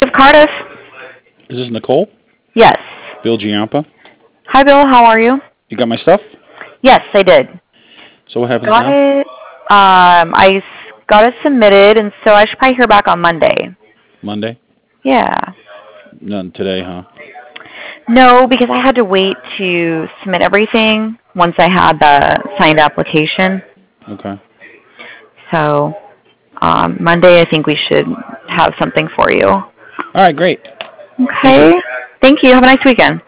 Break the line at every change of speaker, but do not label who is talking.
of Cardiff.
Is this Nicole?
Yes.
Bill Giampa?
Hi, Bill. How are you?
You got my stuff?
Yes, I did.
So what happens
Got
now?
it. Got it submitted, and so I should probably hear back on Monday.
Monday?
Yeah.
None today, huh?
No, because I had to wait to submit everything once I had the signed application.
Okay.
So Monday, I think we should have something for you.
All right, great.
Okay. Thank you. Have a nice weekend.